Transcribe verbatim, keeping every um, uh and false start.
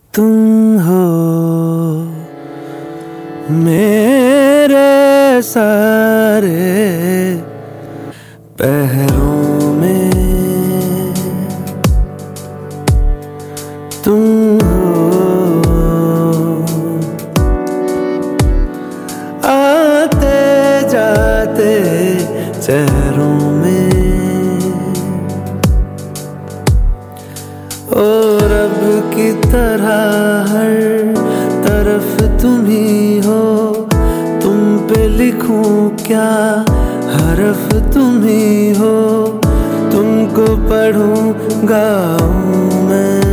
तुम हो मेरे सारे पहरों में, तुम हो आते जाते चेहरों में। ओ रब की तरह हर तरफ तुम ही हो, तुम पे लिखूं क्या हरफ तुम ही हो, तुमको पढ़ूं गाऊं मैं।